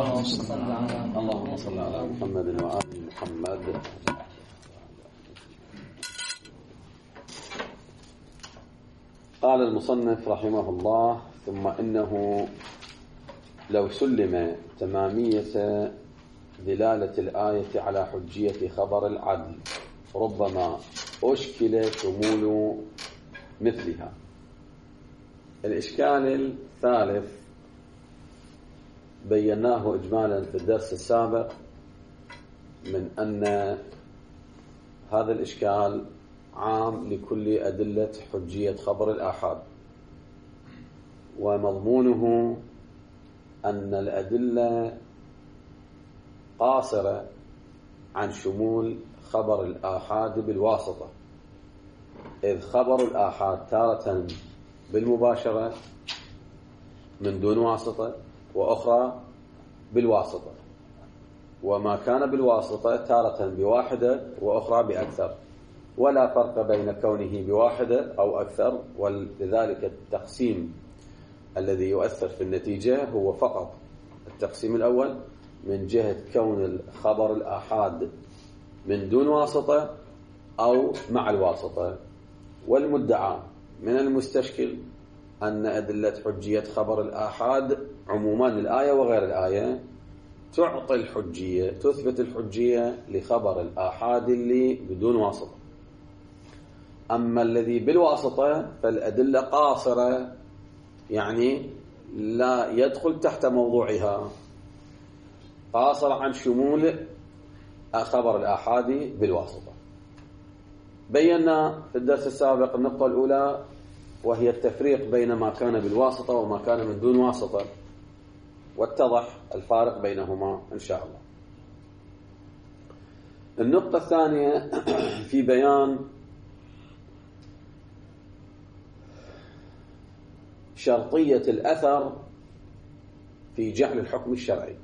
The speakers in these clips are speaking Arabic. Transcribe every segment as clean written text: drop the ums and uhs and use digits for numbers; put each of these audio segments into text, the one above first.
اللهم صل على محمد وآل محمد. قال المصنف رحمه الله: ثم إنه لو سلم تمامية دلالة الآية على حجية خبر العدل ربما أشكل شمول مثلها. الإشكال الثالث بيناه إجمالا في الدرس السابق، من أن هذا الإشكال عام لكل أدلة حجية خبر الآحاد، ومضمونه أن الأدلة قاصرة عن شمول خبر الآحاد بالواسطة، إذ خبر الآحاد تارة بالمباشرة من دون واسطة، وأخرى بالواسطة، وما كان بالواسطة تارة بواحدة وأخرى بأكثر، ولا فرق بين كونه بواحدة أو أكثر. ولذلك التقسيم الذي يؤثر في النتيجة هو فقط التقسيم الأول من جهة كون الخبر الآحاد من دون واسطة أو مع الواسطة. والمدعى من المستشكل أن أدلة حجية خبر الآحاد عموما الآية وغير الآية تعطي الحجية، تثبت الحجية لخبر الآحاد اللي بدون واسطة. أما الذي بالواسطة فالأدلة قاصرة، يعني لا يدخل تحت موضوعها، قاصرة عن شمول خبر الآحاد بالواسطة. بينا في الدرس السابق النقطة الأولى، وهي التفريق بين ما كان بالواسطة وما كان من دون واسطة، واتضح الفارق بينهما إن شاء الله. النقطة الثانية في بيان شرطية الأثر في جعل الحكم الشرعي.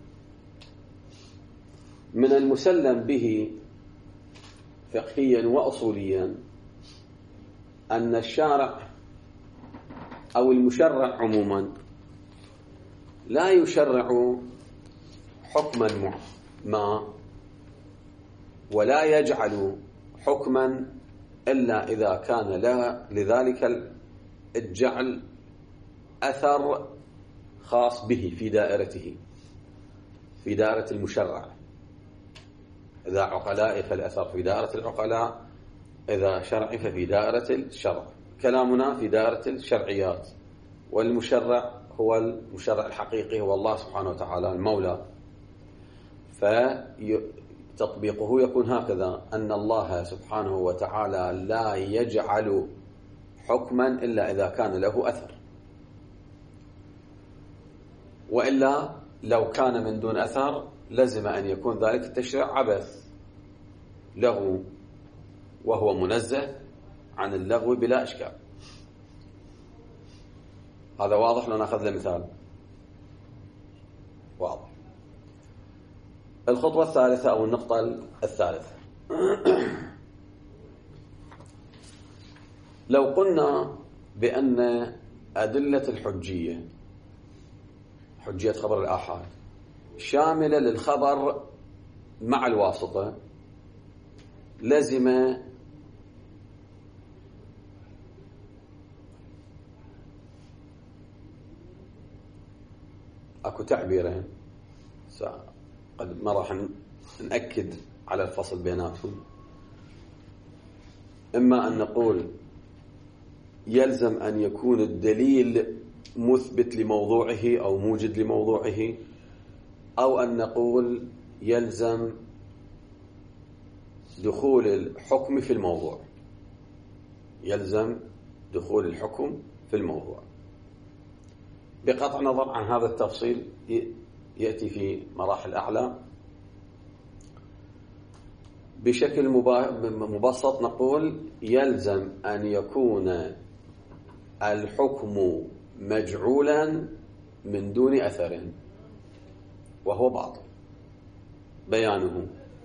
من المسلم به فقهيا وأصوليا أن الشارع أو المشرع عموما لا يشرع حكما ما ولا يجعل حكما إلا إذا كان لذلك الجعل أثر خاص به في دائرته، في دائرة المشرع. إذا عقلاء فالأثر في دائرة العقلاء، إذا شرع ففي دائرة الشرع. كلامنا في دائرة الشرعيات، والمشرع هو المشرع الحقيقي، هو الله سبحانه وتعالى المولى. فتطبيقه يكون هكذا: أن الله سبحانه وتعالى لا يجعل حكما إلا إذا كان له أثر، وإلا لو كان من دون أثر لزم أن يكون ذلك التشريع عبث لغو، وهو منزه عن اللغو بلا إشكال. هذا واضح؟ لنأخذ له مثال واضح. الخطوة الثالثة أو النقطة الثالثة، لو قلنا بأن أدلة الحجية، حجية خبر الآحاد، شاملة للخبر مع الواسطة، لزم أكو تعبيرين قد ما راح نأكد على الفصل بيناتهم. إما أن نقول يلزم أن يكون الدليل مثبت لموضوعه أو موجد لموضوعه، أو أن نقول يلزم دخول الحكم في الموضوع، يلزم دخول الحكم في الموضوع. بقطع نظر عن هذا التفصيل يأتي في مراحل أعلى. بشكل مبسط نقول يلزم أن يكون الحكم مجعولا من دون أثر، وهو باطل. بيانه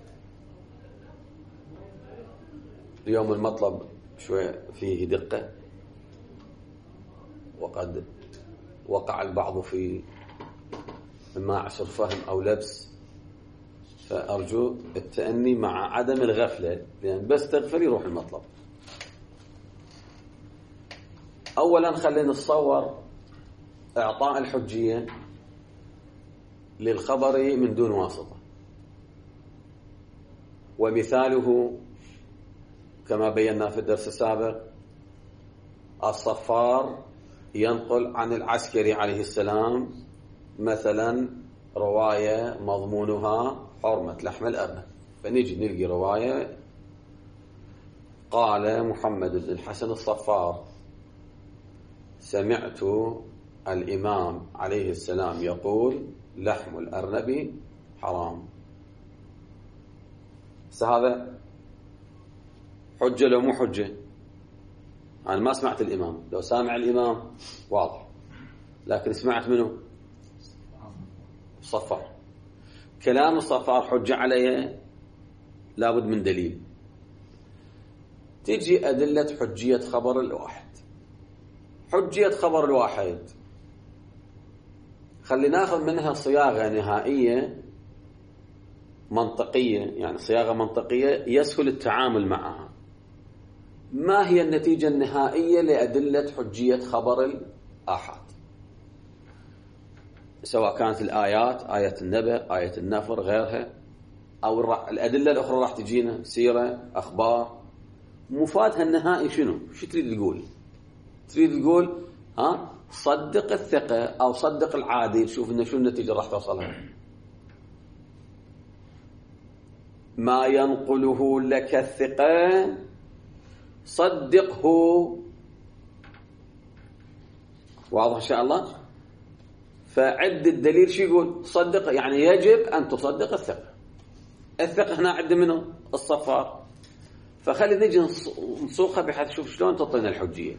اليوم المطلب شوي فيه دقة، وقد وقع البعض في إما عسر فهم أو لبس، فأرجو التأني مع عدم الغفلة، لأن بس تغفل يروح المطلب. أولا خلينا نتصور إعطاء الحجية للخبر من دون واسطة، ومثاله كما بينا في الدرس السابق: الصفار ينقل عن العسكري عليه السلام مثلا رواية مضمونها حرمة لحم الأرنب، فنجي نلقي رواية قال محمد بن الحسن الصفار: سمعت الإمام عليه السلام يقول لحم الأرنب حرام. هذا حجة لو مو حجة؟ أنا ما سمعت الإمام، لو سامع الإمام واضح، لكن سمعت منه الصفار. كلام الصفار حجة عليه لابد من دليل. تجي أدلة حجية خبر الواحد. حجية خبر الواحد خلي ناخذ منها صياغة نهائية منطقية، يعني صياغة منطقية يسهل التعامل معها. ما هي النتيجة النهائية لأدلة حجية خبر الآحاد؟ سواء كانت الآيات، آية النبأ، آية النفر، غيرها، أو الأدلة الأخرى راح تجينا سيرة، أخبار. مفادها النهائي شنو؟ شو تريد تقول؟ تريد تقول صدق الثقة أو صدق العادل. شوف إن شو النتيجة راح توصلها. ما ينقله لك الثقة صدقه. واضح إن شاء الله؟ فعد الدليل شو يقول؟ صدق، يعني يجب أن تصدق الثقة. الثقة هنا عد منه الصفار. فخلي نجي نسوقها بحيث شوف شلون تعطينا الحجية.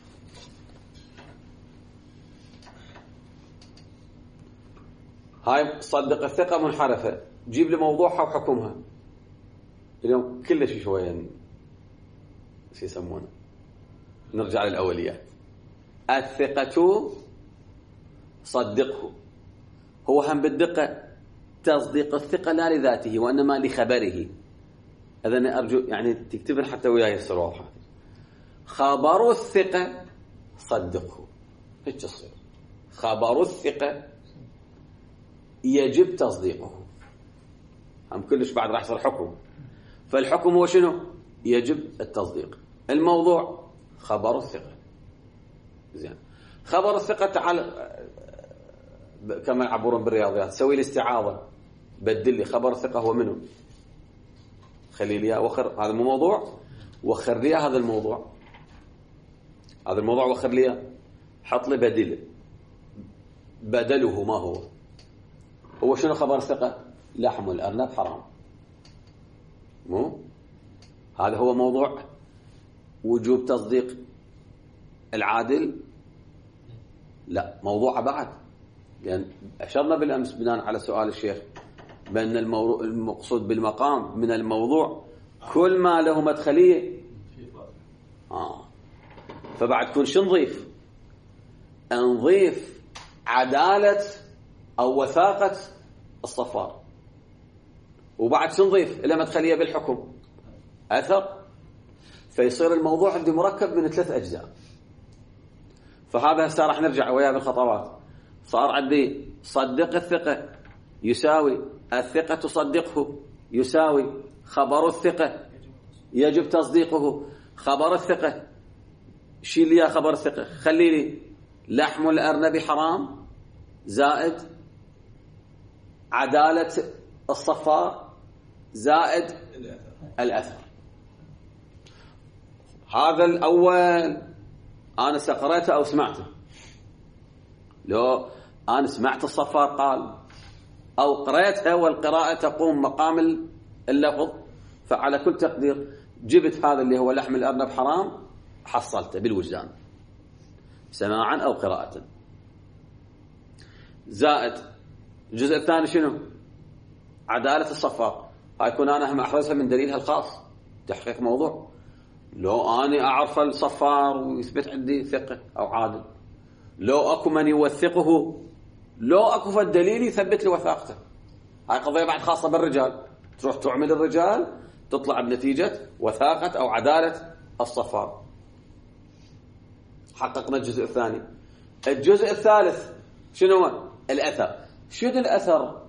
هاي صدق الثقة منحرفة، جيب لي موضوعها وحكمها. اليوم كلش شوية شو يسمونه، نرجع للأوليات. الثقة صدقه، هو هم بالدقة تصديق الثقة لا لذاته وإنما لخبره. إذن أرجو يعني تكتبن حتى وياي يصير واضحة. خبر الثقة صدقه، هيك تصير. خبر الثقة يجب تصديقه. هم كلش بعد راح يصير حكم. فالحكم هو شنو؟ يجب التصديق. الموضوع خبر الثقة. زين، خبر الثقة تعال كما يعبرون بالرياضيات، سوي لي استعاضة، بدل لي خبر الثقة هو منه. خلي لي وخر هذا مو موضوع، وخر لي هذا الموضوع، هذا الموضوع وخر لي، حط لي بدله ما هو شنو خبر الثقة؟ لحم الأرنب حرام. مو هذا هو موضوع وجوب تصديق العادل؟ لا، موضوع بعد، لأن أشرنا بالأمس بناء على سؤال الشيخ بأن المقصود بالمقام من الموضوع كل ما له مدخلية. فبعد كل شو نضيف؟ نضيف عدالة أو وثاقة الصفار، وبعد شو نضيف إلى مدخلية بالحكم؟ أثر. فيصير الموضوع عندي مركب من 3 أجزاء. فهذا هسه راح نرجع وياه بالخطوات. صار عندي صدق الثقة يساوي الثقة تصدقه يساوي خبر الثقة يجب تصديقه. خبر الثقة شيل لي خبر الثقة، خلي لي لحم الأرنب حرام زائد عدالة الصفار زائد الأثر. هذا الأول أنا سقرأته أو سمعته. لو أنا سمعت الصفار قال أو قرأتها والقراءة تقوم مقام اللفظ، فعلى كل تقدير جبت هذا اللي هو لحم الأرنب حرام، حصلته بالوجدان سماعا أو قراءة. زائد الجزء الثاني شنو؟ عدالة الصفار. هاي يكون أنا هم أحرزها من دليلها الخاص، تحقيق موضوع. لو أنا أعرف الصفار ويثبت عندي ثقة أو عادل، لو أكو من يوثقه، لو اكو فد دليل يثبت لي وثاقته. هاي قضيه بعد خاصه بالرجال، تروح تعمل الرجال تطلع بنتيجه وثاقه او عداله الصفار. حققنا الجزء الثاني. الجزء الثالث شنو هو؟ الاثر. شنو الاثر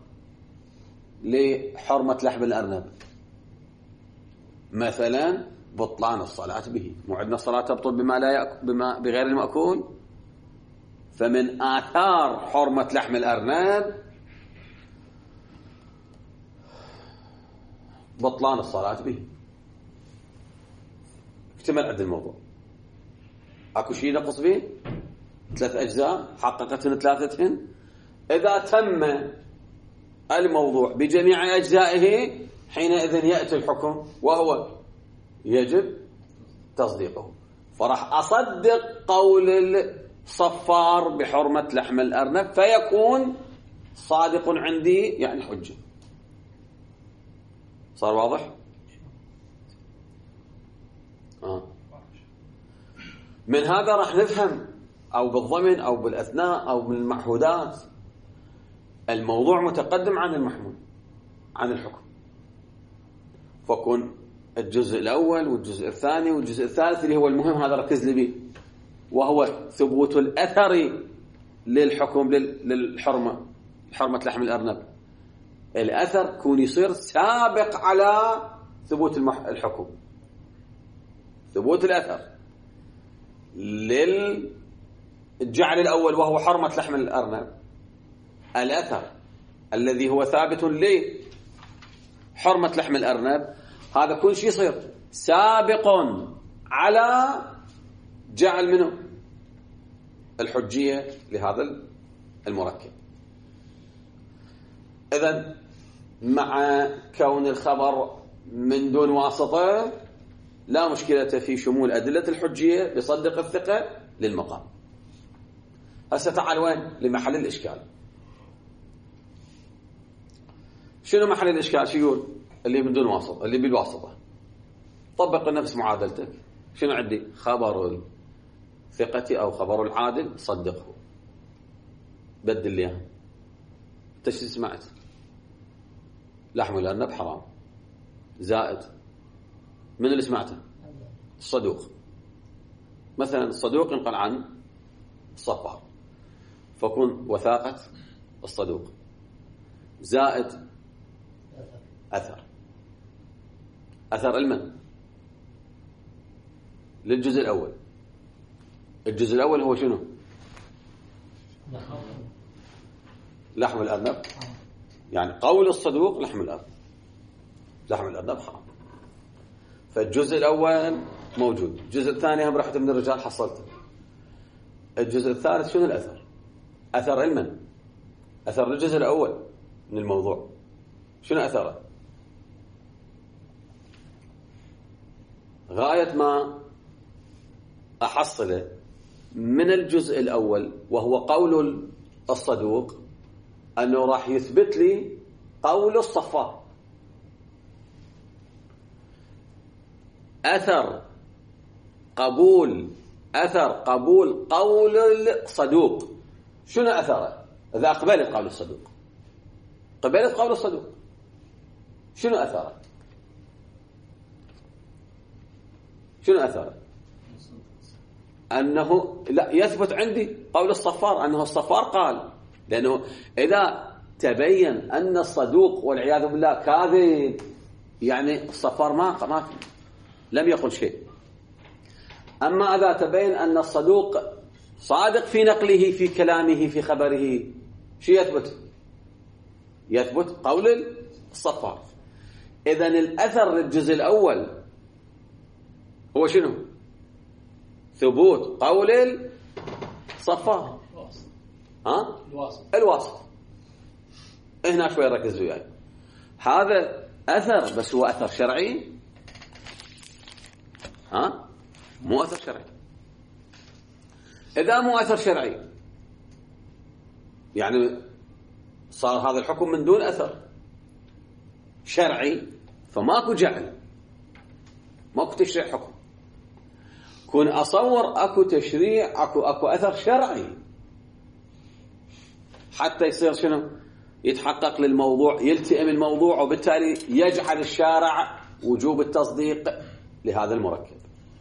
لحرمه لحم الارنب؟ مثلا بطلان الصلاه به، مو عندنا الصلاه تبطل بما لا بما بغير المأكول. فمن آثار حرمة لحم الأرنب بطلان الصلاة به. اكتمل عند الموضوع. اكو شيء نقص فيه؟ 3 أجزاء حققتهن 3. إذا تم الموضوع بجميع أجزائه حينئذ يأتي الحكم وهو يجب تصديقه. فراح أصدق قول الصفار بحرمة لحم الأرنب فيكون صادق عندي، يعني حجة. صار واضح؟ من هذا راح نفهم أو بالضمن أو بالأثناء أو بالمعهودات الموضوع متقدم عن المحمول عن الحكم. فكون الجزء الأول والجزء الثاني والجزء الثالث اللي هو المهم، هذا ركز لي به، وهو ثبوت الأثر للحكم للحرمة، حرمة لحم الأرنب. الأثر كون يصير سابق على ثبوت الحكم. ثبوت الأثر للجعل الأول وهو حرمة لحم الأرنب، الأثر الذي هو ثابت لحرمة لحم الأرنب، هذا كل شيء يصير سابق على جعل منه الحجية لهذا المركب. إذن مع كون الخبر من دون واسطة لا مشكلة في شمول أدلة الحجية بصدق الثقة للمقام. هسه تعال وين؟ لمحل الإشكال. شنو محل الإشكال؟ شو يقول؟ اللي من دون واسطة، اللي بالواسطة. طبق نفس معادلتك. شنو عندي؟ خبر الثقة أو خبر العادل صدقه، بدل لي اياه. انت شو سمعت؟ لحم الأرنب حرام زائد من اللي سمعته؟ الصدوق. مثلا الصدوق ينقل عن الصفار، فكون وثاقة الصدوق زائد أثر المن للجزء الأول. الجزء الأول هو شنو؟ لحم الأرنب، يعني قول الصدوق لحم الأرنب حرام. فالجزء الأول موجود، الجزء الثاني هم رحت من الرجال حصلته. الجزء الثالث شنو الأثر؟ أثر المن، أثر الجزء الأول من الموضوع. شنو أثره؟ غاية ما أحصله من الجزء الأول وهو قول الصدوق أنه راح يثبت لي قول الصفار. أثر قبول قول الصدوق شنو أثره؟ إذا أقبلت قول الصدوق، قبلت قول الصدوق، شنو أثره؟ أنه لا يثبت عندي قول الصفار، أنه الصفار قال. لأنه إذا تبين أن الصدوق والعياذ بالله كاذب، يعني الصفار ما لم يقل شيء. أما إذا تبين أن الصدوق صادق في نقله، في كلامه، في خبره، شو يثبت قول الصفار. إذن الأثر للجزء الأول هو شنو؟ ثبوت قول الصفار. الواسط. هنا شوي ركز وياي. هذا أثر، بس هو أثر شرعي؟ مو أثر شرعي. إذا مو أثر شرعي يعني صار هذا الحكم من دون أثر شرعي، فماكو جعل، ماكو تشريع حكم. كون أصور أكو تشريع، أكو أثر شرعي. حتى يصير شنو؟ يتحقق للموضوع، يلتئم الموضوع، وبالتالي يجعل الشارع وجوب التصديق لهذا المركب.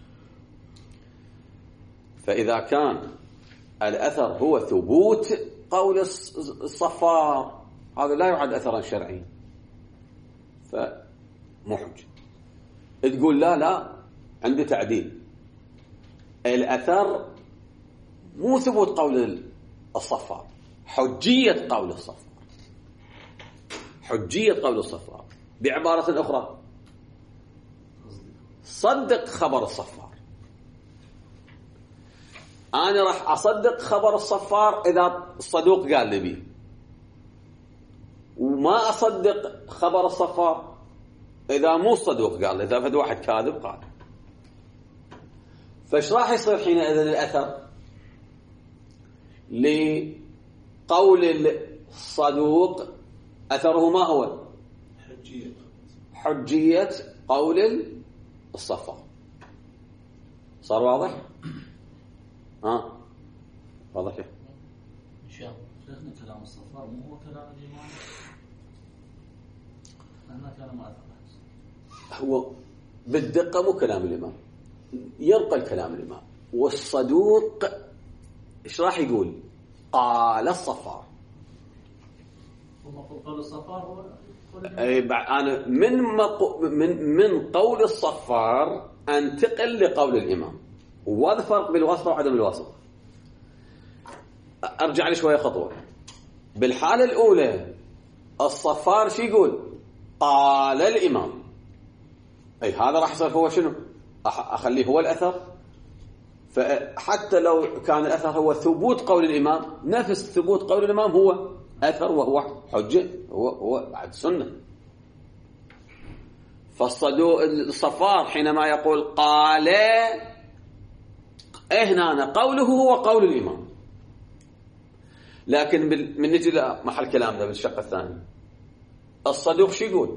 فإذا كان الأثر هو ثبوت قول الصفار، هذا لا يعد أثرا شرعيا، فمحج. تقول لا عندي تعديل، الأثر مو ثبوت قول الصفار، حجية قول الصفار، حجية قول الصفار. بعبارة أخرى، صدق خبر الصفار. أنا راح أصدق خبر الصفار إذا الصدوق قال لي بيه، وما أصدق خبر الصفار إذا مو الصدوق قال لي، إذا فد واحد كاذب قال. فايش راح يصير حينئذ الأثر لقول الصدوق؟ أثره ما هو؟ حجية قول الصفار. صار واضح؟ واضح. إن شاء الله. شيخنا كلام الصفار مو هو كلام الإمام؟ أنا كلام أثر. هو بالدقة مو كلام الإمام، ينقل كلام الإمام. والصدوق إيش راح يقول؟ قال الصفار. قول الصفار هو أنا من قول الصفار أنتقل لقول الإمام. وهذا فرق بين الواسطة وعدم الواسطة. أرجع لي شوية خطوة. بالحالة الأولى الصفار شو يقول؟ قال الإمام. أي هذا راح يصير هو شنو؟ أخليه هو الأثر. فحتى لو كان الأثر هو ثبوت قول الإمام، نفس ثبوت قول الإمام هو أثر وهو حجة، هو بعد سنة. فالصفار حينما يقول قال، هنا قوله هو قول الإمام. لكن من نجي لمحل كلامنا بالشق الثاني، الصدوق شو يقول؟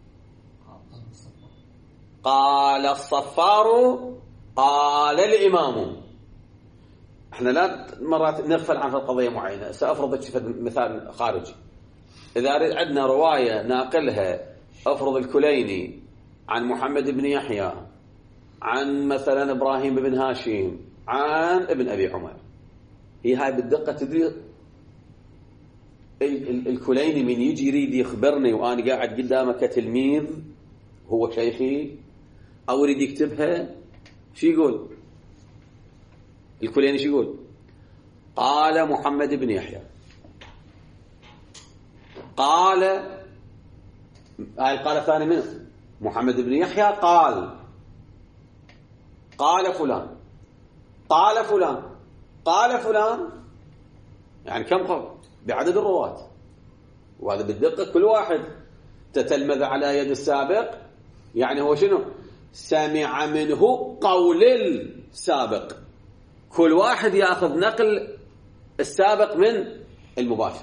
قال الصفار قال الإمام. احنا لا مرات نغفل عن قضية معينة. سأفرض مثال خارجي. إذا عندنا رواية ناقلها، أفرض الكليني عن محمد بن يحيى عن مثلا إبراهيم بن هاشم عن ابن أبي عمر، هي هاي بالدقة تدري الكليني من يجي يريد يخبرني وأنا قاعد قدامه كتلميذ هو شيخي أو يريد يكتبها، شو يقول الكليني؟ شو يقول؟ قال محمد بن يحيى قال، قال الثاني منه محمد بن يحيى قال فلان قال فلان قال فلان، يعني كم قول بعدد الرواة. وهذا بالدقة كل واحد تتلمذ على يد السابق، يعني هو شنو؟ سمع منه قول السابق. كل واحد يأخذ نقل السابق من المباشر.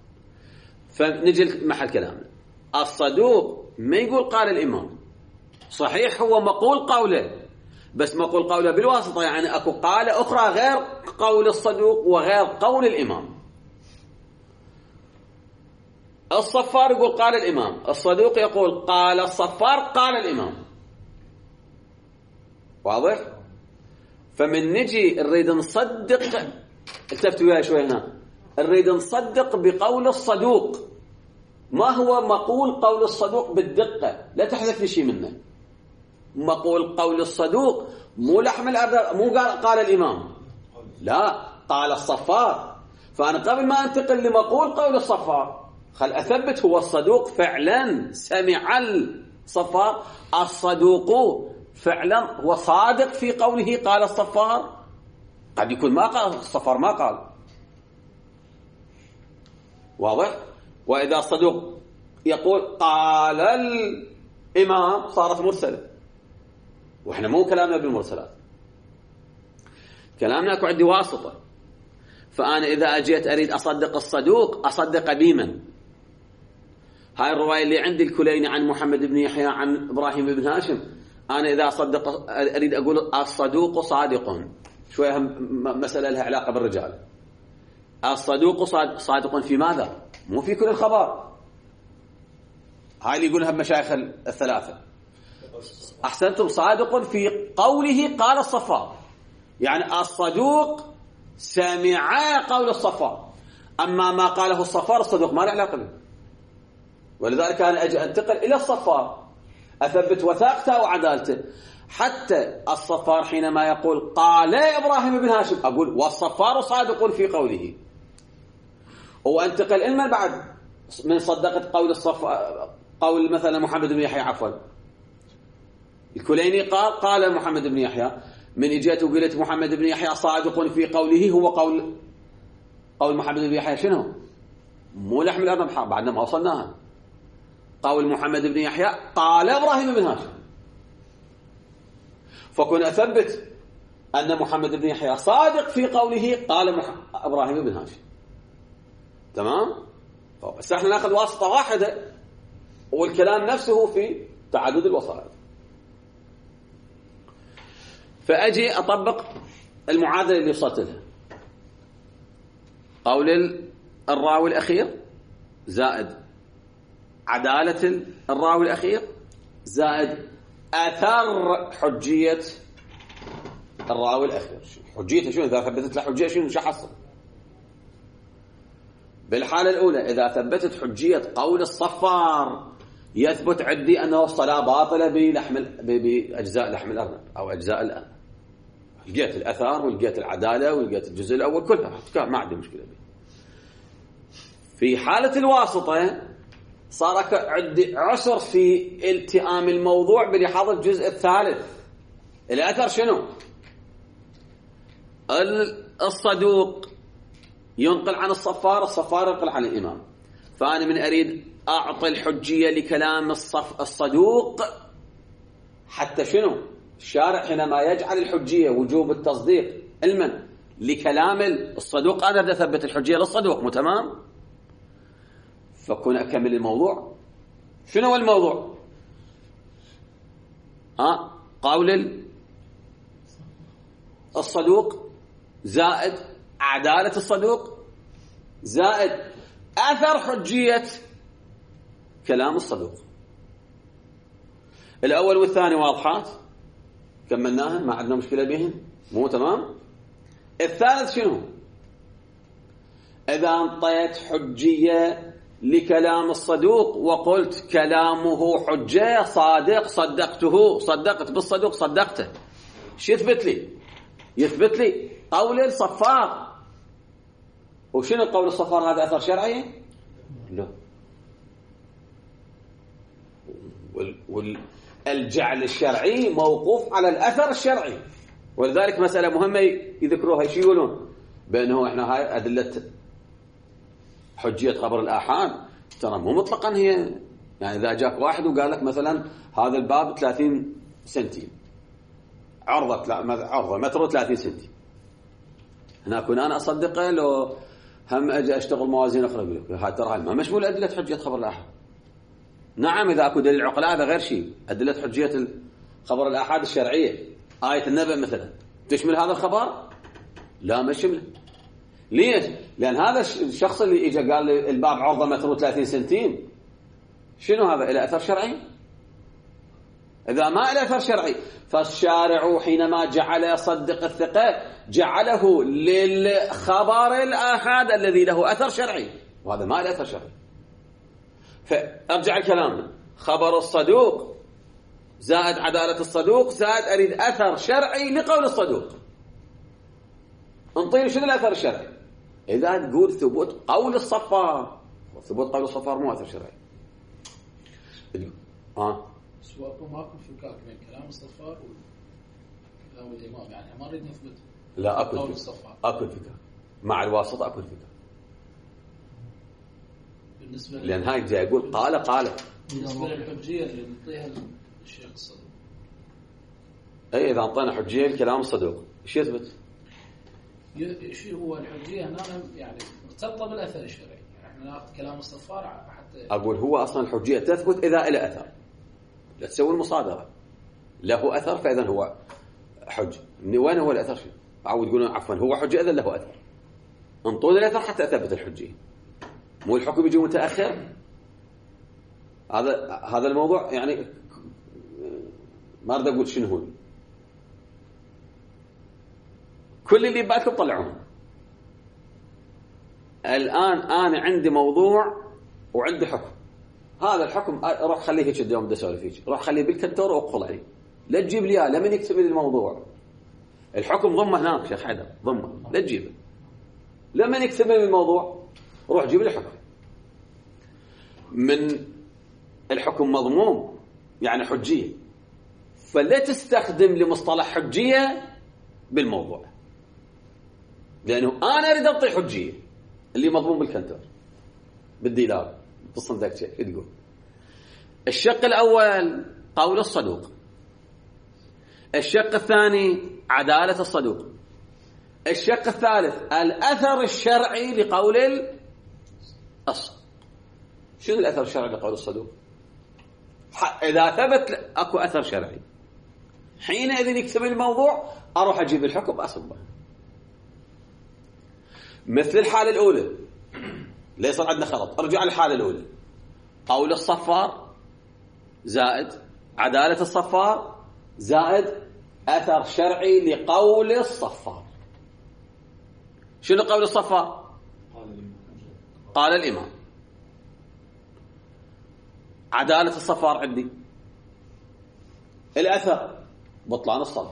فنجي محل كلامنا، الصدوق ما يقول قال الإمام، صحيح هو مقول قوله، بس مقول قوله بالواسطة، يعني أكو قال أخرى غير قول الصدوق وغير قول الإمام. الصفار يقول قال الإمام، الصدوق يقول قال الصفار قال الإمام. واضح؟ فمن نجي نريد نصدق، التفتوا وياي شوي هنا، نريد نصدق بقول الصدوق. ما هو مقول قول الصدوق بالدقة؟ لا تحذف لي شيء منه. مقول قول الصدوق مو لحم الأرض، مو قال الإمام، لا، قال الصفار. فأنا قبل ما أنتقل لمقول قول الصفار خل أثبت هو الصدوق فعلا سمع الصفار، الصدوق فعلا هو صادق في قوله قال الصفار. قد يكون ما قال الصفار، ما قال. واضح؟ وإذا الصدوق يقول قال الإمام صارت مرسلة، وإحنا مو كلامنا بالمرسلات، كلامنا أكو عندي واسطة. فأنا إذا أجيت أريد أصدق الصدوق أصدق بمن؟ هاي الرواية اللي عندي الكليني عن محمد بن يحيى عن إبراهيم بن هاشم، أنا إذا أصدق أريد أقول الصدوق صادق، شوية مسألة لها علاقة بالرجال. الصدوق صادق في ماذا؟ مو في كل الخبر. هاي اللي يقولها مشايخ الثلاثة. أحسنتم، صادق في قوله قال الصفار، يعني الصدوق سمع قول الصفار، أما ما قاله الصفار الصدوق ما له علاقة به. ولذلك أنا أجي أنتقل إلى الصفار أثبت وثاقته وعدالته. حتى الصفار حينما يقول قال إبراهيم بن هاشم أقول والصفار صادق في قوله. وأنتقل إلى من بعد من صدقت قول قول مثلا محمد بن يحيى، عفوا الكليني قال محمد بن يحيى، من اجيت وقلت محمد بن يحيى صادق في قوله، هو قول محمد بن يحيى شنو؟ مو لحم الأرنب، بعدنا ما وصلناها. قول محمد بن يحيى قال إبراهيم بن هاشم، فكن أثبت أن محمد بن يحيى صادق في قوله قال إبراهيم بن هاشم. تمام؟ بس احنا ناخذ واسطة واحدة والكلام نفسه في تعدد الوسائط. فأجي أطبق المعادلة اللي وصلت لها. قول الراوي الأخير زائد عدالة الراوي الأخير زائد أثر حجية الراوي الأخير. حجيته شنو؟ إذا ثبتت له حجية شنو حصل؟ بالحالة الأولى إذا ثبتت حجية قول الصفار يثبت عندي أنه الصلاة باطلة بأجزاء لحم الأرنب أو أجزاء الأرنب. لقيت الأثار ولقيت العدالة ولقيت الجزء الأول كلها ما عندي مشكلة به. في حالة الواسطة صار عندي عسر في التئام الموضوع بلحاظ الجزء الثالث. الأثر شنو؟ الصدوق ينقل عن الصفار، الصفار ينقل عن الإمام. فأنا من أريد أعطي الحجية لكلام الصدوق حتى شنو؟ الشارع حينما يجعل الحجية وجوب التصديق علما لكلام الصدوق أنا بدي أثبت الحجية للصدوق. مو تمام؟ فكون أكمل الموضوع. شنو هو الموضوع؟ قول الصدوق زائد عدالة الصدوق زائد أثر حجية كلام الصدوق. الأول والثاني واضحات كملناها ما عندنا مشكلة بهن. مو تمام؟ الثالث شنو؟ إذا انطيت حجية لكلام الصدوق وقلت كلامه حجة صادق صدقته، صدقت بالصدوق صدقته، شو يثبت لي؟ يثبت لي قول الصفار. وشنو قول الصفار؟ هذا أثر شرعي؟ لا. والجعل الشرعي موقوف على الأثر الشرعي. ولذلك مسألة مهمة يذكروها. ايش يقولون؟ بأنه احنا هاي أدلة حجية خبر الآحاد ترى مو مطلقا هي، يعني إذا جاك واحد وقال لك مثلا هذا الباب 30 سنتي عرضة متر 30 سنتي، هنا أكون أنا أصدقه لو هم أجي أشتغل موازين أخرى أقول لك هاي ترى ما مشمول أدلة حجية خبر الآحاد. نعم إذا أكو دليل عقلاء هذا غير شيء. أدلة حجية خبر الآحاد الشرعية آية النبأ مثلا تشمل هذا الخبر؟ لا ما تشمله. ليش؟ لأن هذا الشخص اللي إجا قال لي الباب عرضه متر 30 سنتين شنو هذا؟ إلى أثر شرعي؟ إذا ما إلى أثر شرعي فالشارع حينما جعل يصدق الثقة جعله للخبر الآحاد الذي له أثر شرعي، وهذا ما إلى أثر شرعي. فأرجع الكلام، خبر الصدوق زائد عدالة الصدوق زائد أريد أثر شرعي لقول الصدوق. انطيني شنو الأثر الشرعي؟ إذا تقول ثبوت قول الصفار، ثبوت قول الصفار مو أثر شرعي. سواء ماكو فكاك بين كلام الصفار وكلام الإمام، يعني ما نريد نثبت. لا أكل فكاك مع الواسطة، أكل فكاك. بالنسبة لأن هاي جاي يقول قال بالنسبة للحجية اللي نعطيها للشيخ الصدوق. أي إذا أعطينا حجية لكلام الصدوق إيش يثبت؟ شيء هو الحجية هنا يعني مرتبطة بالأثر الشرعي. يعني احنا ناخذ كلام الصفار حتى أقول هو أصلا الحجية تثبت إذا إلى أثر، لا تسوي المصادرة. له أثر فإذا هو حج. من وين هو الأثر؟ عود يقولون عفوا هو حجة إذا له أثر. انطونا الأثر حتى أثبت الحجية، مو الحكم يجي متأخر. هذا الموضوع يعني ما أريد أقول شنو هو، كل اللي ببالكم طلعوهم. الآن أنا عندي موضوع وعندي حكم، هذا الحكم روح خليه هيك اليوم بدي أسولف فيك، روح خليه بالكنتور وأقفل عليه، لا تجيب لي إياه، لمن يكتب لي الموضوع الحكم ضمه هناك شيخ حيدر، ضمه لا تجيبه، لمن يكتب لي الموضوع روح جيب لي حكم. من الحكم مضموم يعني حجية، فلا تستخدم لمصطلح حجية بالموضوع، لأنه أنا أريد أعطي حجية اللي مضمون بالكنتور بالديلار بالصندوق شيء تقول. الشق الأول قول الصدوق، الشق الثاني عدالة الصدوق، الشق الثالث الأثر الشرعي لقول الصدوق. شنو الأثر الشرعي لقول الصدوق؟ إذا ثبت أكو أثر شرعي حينئذ يكتب الموضوع أروح أجيب الحكم أصبه. مثل الحالة الأولى لا يصير عندنا خلط، ارجع للحالة الأولى، قول الصفار زائد عدالة الصفار زائد أثر شرعي لقول الصفار. شنو قول الصفار؟ قال الإمام. عدالة الصفار عندي الأثر بطلان الصلاة،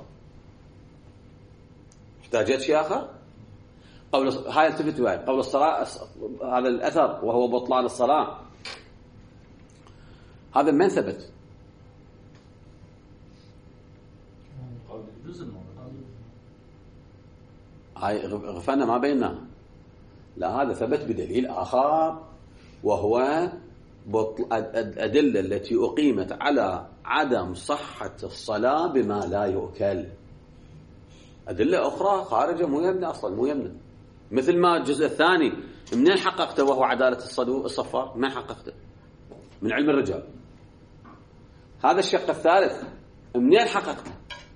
احتاجت شيء آخر؟ قول هاي التفت وهاي قول الصلاة، هذا الأثر وهو بطلان الصلاة، هذا من ثبت؟ هاي غفلنا ما بيننا، لا هذا ثبت بدليل آخر، وهو الأدلة التي أقيمت على عدم صحة الصلاة بما لا يؤكل. أدلة أخرى خارجة مو يمنى أصلا، مو يمنى. مثل ما الجزء الثاني منين حققته وهو عدالة الصفار؟ ما حققته من علم الرجال. هذا الشق الثالث منين حققته؟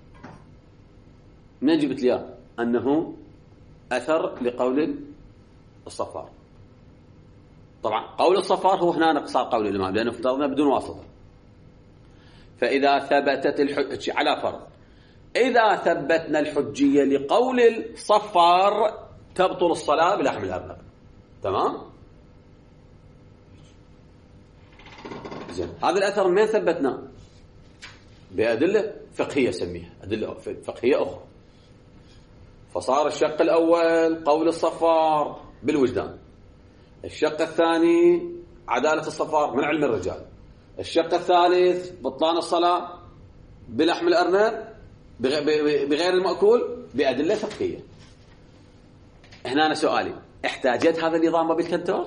منين جبت لي أنه أثر لقول الصفار؟ طبعا قول الصفار هو هنا نقصار قول الإمام لأنه افترضنا بدون واسطة. فإذا ثبتت الحجة على فرض، إذا ثبتنا الحجية لقول الصفار تبطل الصلاة بلحم الأرنب. تمام؟ زين، هذا الأثر من ثبتنا؟ بأدلة فقهية سميها، أدلة فقهية أخرى. فصار الشق الأول قول الصفار بالوجدان، الشق الثاني عدالة الصفار من علم الرجال، الشق الثالث بطلان الصلاة بلحم الأرنب بغير المأكول بأدلة فقهية. هنا أنا سؤالي، احتاجت هذا النظام بالكنتور؟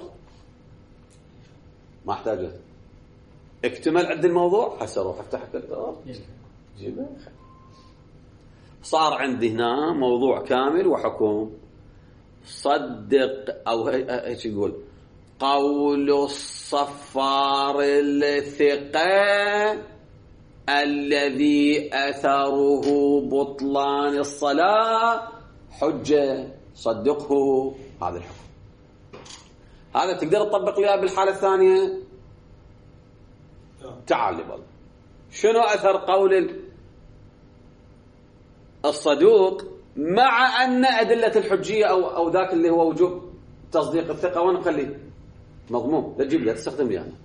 ما احتاجت. اكتمل عند الموضوع هسه اروح افتح الكنتور جيبه. صار عندي هنا موضوع كامل وحكم. صدق او ايش يقول قول الصفار الثقة الذي أثره بطلان الصلاة حجة، صدقه. هذا الحكم هذا تقدر تطبق لي بالحالة الثانية. تعال لي بالله، شنو أثر قول الصدوق مع أن أدلة الحجية أو ذاك اللي هو وجوب تصديق الثقة وين نخليه مضموم؟ لا تجيب لي تستخدم لي أنا.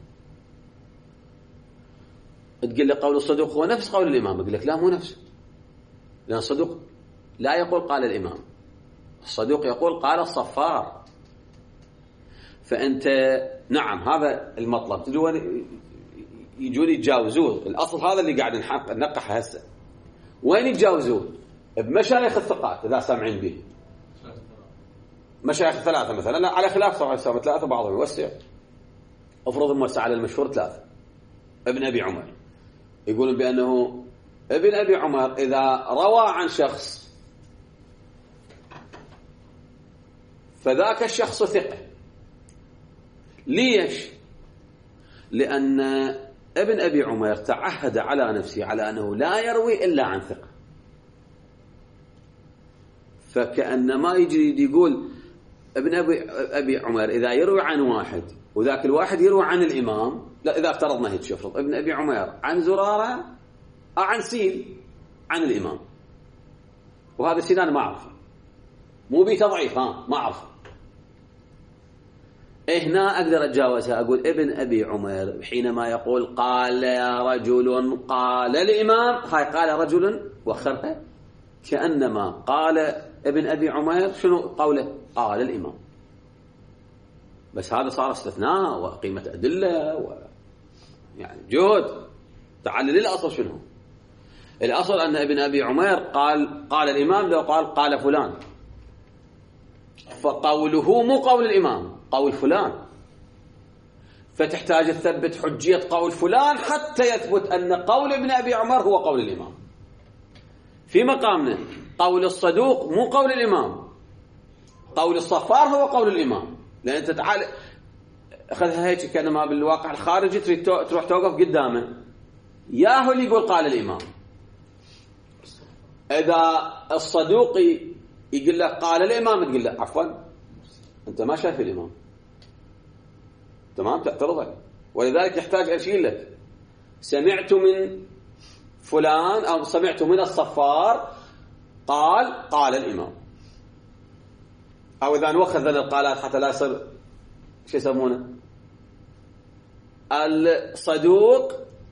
تقول لي قول الصدوق هو نفس قول الإمام، أقول لك لا مو نفس، لأن الصدوق لا يقول قال الإمام، الصدوق يقول قال الصفار. فأنت نعم هذا المطلب يجون يتجاوزوه. الأصل هذا اللي قاعد ننقح هسه، وين يتجاوزوه؟ بمشايخ الثقات إذا سامعين به، مشايخ ثلاثة مثلا، لا على خلاف طبعا سامع ثلاثة بعضهم يوسع، أفرض الموسع على المشهور ثلاثة. ابن أبي عمر يقولون بأنه ابن أبي عمر إذا روى عن شخص فذاك الشخص ثقة. ليش؟ لأن ابن أبي عمر تعهد على نفسه على أنه لا يروي إلا عن ثقة، فكأنما يجي يقول ابن أبي عمر إذا يروي عن واحد وذاك الواحد يروي عن الإمام، لا إذا افترضنا هيك افرض ابن أبي عمر عن زرارة أو عن سين عن الإمام، وهذا السين أنا ما أعرفه، مو بي تضعيف، ما أعرفه، هنا أقدر أتجاوزها، أقول ابن أبي عمر حينما يقول قال رجل قال الإمام، هاي قال رجل وخرها كأنما قال ابن أبي عمر شنو قوله؟ قال الإمام. بس هذا صار استثناء وقيمة أدلة يعني جهد. تعلل الأصل شنو؟ الأصل أن ابن أبي عمر قال الإمام، لو قال فلان، فقوله مو قول الإمام، قول فلان، فتحتاج تثبت حجية قول فلان حتى يثبت أن قول ابن أبي عمر هو قول الإمام. في مقامنا قول الصدوق مو قول الإمام، قول الصفار هو قول الإمام، لأن أنت تعال أخذها هيك كأنما بالواقع الخارجي تريد تروح توقف قدامه، ياهو اللي يقول قال الإمام. إذا الصدوق يقول لك قال الإمام تقول له عفوا أنت ما شايف الإمام، تمام، تعترض عليه. ولذلك يحتاج أشيل لك سمعت من فلان أو سمعت من الصفار قال الإمام، أو إذا نوخذ القالات حتى لا يصير شو يسمونه الصدوق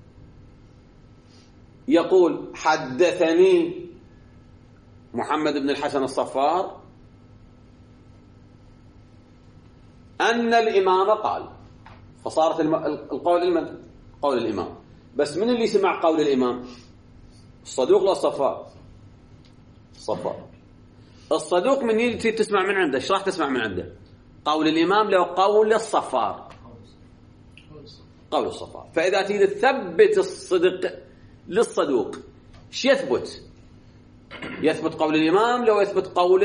يقول حدثني محمد بن الحسن الصفار أن الإمام قال، فصارت القول قول الإمام. بس من اللي سمع قول الإمام؟ الصدوق ولا الصفار؟ الصفار. الصدوق من يجي تسمع من عنده، ايش راح تسمع من عنده؟ قول الإمام لو قول الصفار، قول الصفار. فإذا تريد تثبت الصدق للصدوق ايش يثبت؟ يثبت قول الإمام لو يثبت قول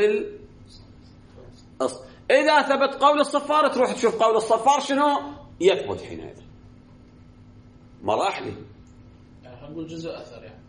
إذا ثبت قول الصفار تروح تشوف قول الصفار شنو يثبت حينئذ. مراحل يعني نقول جزء أثر يعني.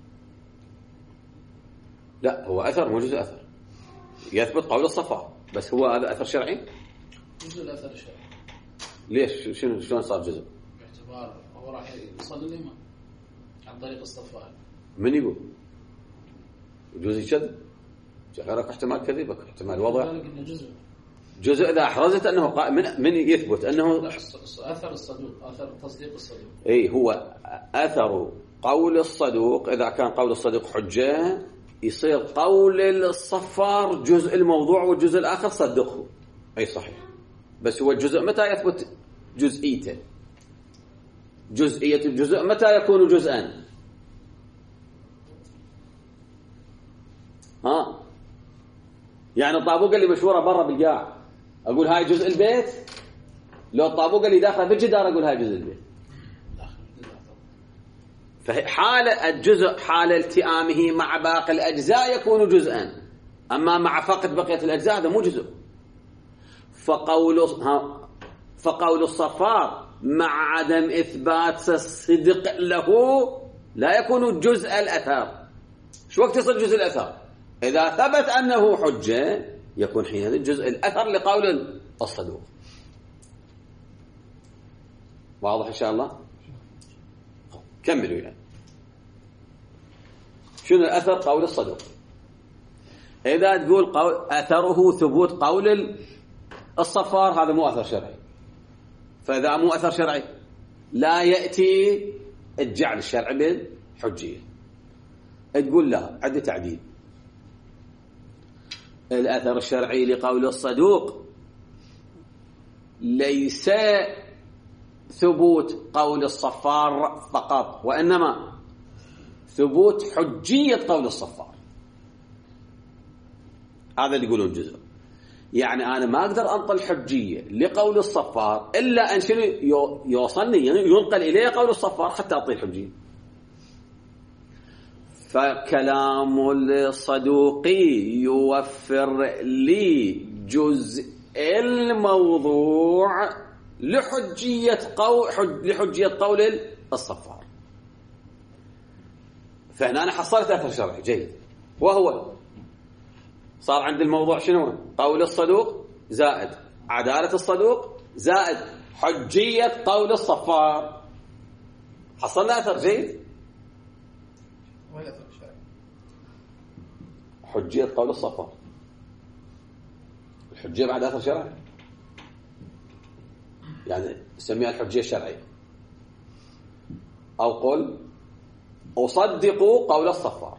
لا هو أثر مو جزء أثر، يثبت قول الصفار، بس هو هذا أثر شرعي؟ جزء الأثر الشرعي. ليش شلون صار جزء؟ باعتبار هو راح يوصل للإمام عن طريق الصفار. من يقول؟ جزء كذب؟ غيرك احتمال كذبك، احتمال وضع جزء إذا أحرزت أنه من يثبت أنه أثر الصدوق، أثر تصديق الصدوق. إيه هو أثر قول الصدوق. إذا كان قول الصدوق حجة يصير قول الصفار جزء الموضوع والجزء الآخر صدقه. أي صحيح، بس هو الجزء متى يثبت جزئيته؟ جزئية الجزء متى يكون جزءا؟ يعني الطابوقة اللي مشهورة برا بالقاع أقول هاي جزء البيت، لو الطابوقة اللي داخلة في الجدار أقول هاي جزء البيت. فحال الجزء حال التئامه مع باقي الأجزاء يكون جزءا، أما مع فقد بقية الأجزاء هذا مو جزء. فقول الصفار مع عدم إثبات الصدق له لا يكون جزء الأثر. شو وقت يصير جزء الأثر؟ إذا ثبت أنه حجة يكون حينئذ جزء الأثر لقول الصدوق. واضح إن شاء الله؟ كملوا يعني. شنو الأثر؟ قول الصدوق. إذا تقول أثره ثبوت قول الصفار هذا مو أثر شرعي. فإذا مو أثر شرعي لا يأتي الجعل الشرعي بالحجية. تقول لا عد تعديل. الأثر الشرعي لقول الصدوق ليس ثبوت قول الصفار فقط، وإنما ثبوت حجية قول الصفار. هذا اللي يقولون جزء. يعني أنا ما أقدر أنطل حجية لقول الصفار إلا أن شنو يوصلني يعني ينقل إليه قول الصفار حتى أعطي الحجية. فكلام الصدوقي يوفر لي جزء الموضوع لحجية قول الصفار. فهنا أنا حصلت أثر شرعي جيد، وهو صار عند الموضوع شنو؟ قول الصدوق زائد عدالة الصدوق زائد حجية قول الصفار. حصلنا أثر جيد. وين أثر الشرعي؟ حجية قول الصفار، الحجية بعد أثر شرعي، يعني نسميها الحجية الشرعية. أو قل أصدق قول الصفار،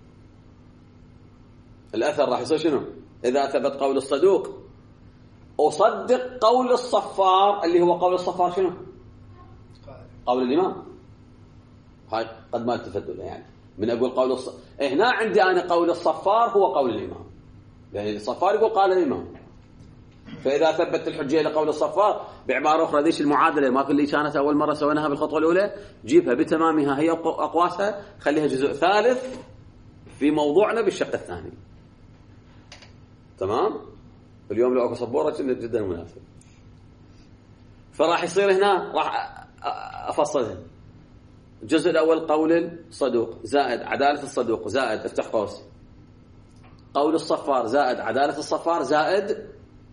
الأثر راح يصير شنو؟ إذا ثبت قول الصدوق أصدق قول الصفار، اللي هو قول الصفار شنو؟ قول الإمام. هاي قد ما التفت له، يعني من أقول قول هنا عندي أنا قول الصفار هو قول الإمام، يعني الصفار يقول قال الإمام. فإذا ثبت الحجية لقول الصفار، بعبارة أخرى ليش المعادلة ما اللي كانت أول مرة سويناها بالخطوة الأولى، جيبها بتمامها هي أقواسها، خليها جزء ثالث في موضوعنا بالشق الثاني. تمام؟ اليوم لو أكو صبورة جدا مناسب. فراح يصير هنا راح أفصلها. الجزء الأول قول الصدوق زائد عدالة الصدوق زائد افتح قوس قول الصفار زائد عدالة الصفار زائد